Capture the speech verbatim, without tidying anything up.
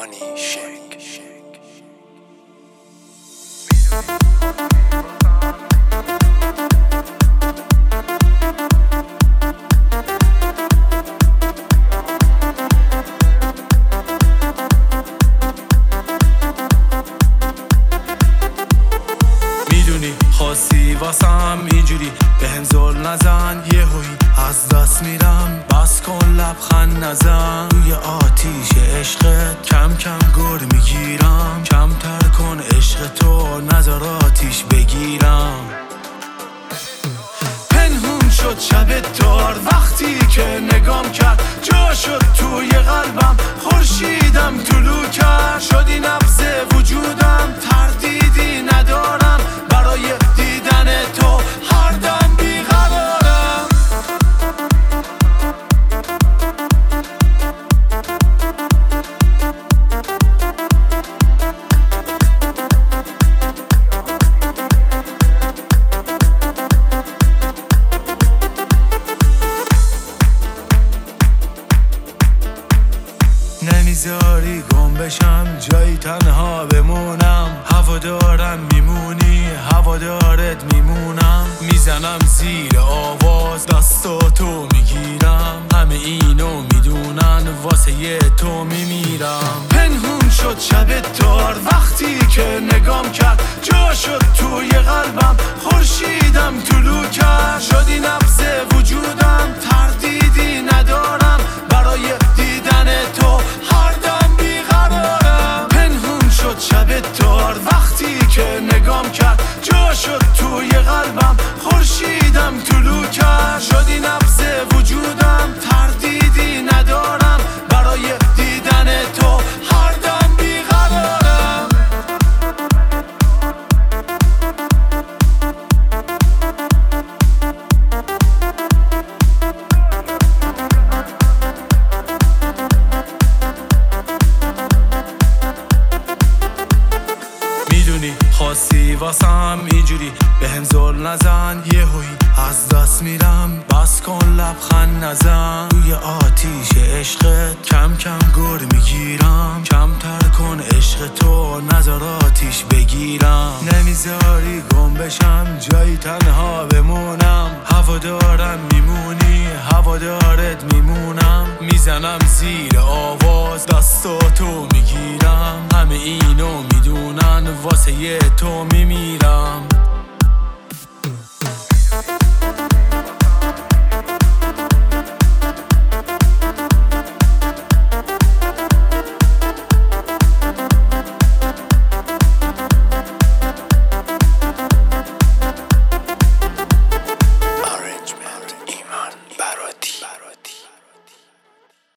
مانی شک. میدونی خواستی واسم اینجوری به هم زل نزن، یه هوی از دست میرم، بس کن لبخند نزن. روی آتیش عشقت کم کم گر میگیرم، کمتر کن عشق تو نذار آتیش بگیرم. پنهون شد شب تار وقتی که نگام کرد، جا شد توی قلبم خورشیدم طلوع کرد. شدی نبض وجودم تردیدی ندارم، برای دیدن تو هر دم بیقرارم. نمیذاری گم بشم جایی تنها بمونم، هوا دارم میمونی هوادارت میمونم. میزنم زیر آواز دستاتو میگیرم، همه اینو میدونن واسه تو میمیرم. پنهون شد شب تار وقتی که نگام کرد، جا شد توی قلبم خورشیدم طلوع کرد. شدی نبض وجودم تردیدی ندارم، برای دیدن تو هر دم بیقرارم. پنهون شد شب تار وقتی که نگام کرد، جا شد توی قلبم خورشیدم طلوع کرد. شدی نبض وجودم تردیدی ندارم، برای دیدن تو هر دم بیقرارم. میدونی خواستی واسم اینجوری به هم زل نزن، یه هوی از دست میرم، بس کن لبخند نزن. روی آتیش عشقت کم کم گر میگیرم، کمتر کن عشق تو نذار آتیش بگیرم. نمیذاری گم بشم جایی تنها بمونم، هوا دارم میمونی هوادارت میمونم. میزنم زیر آواز دستاتو میگیرم، همه اینو میدونن واسه تو میمیرم.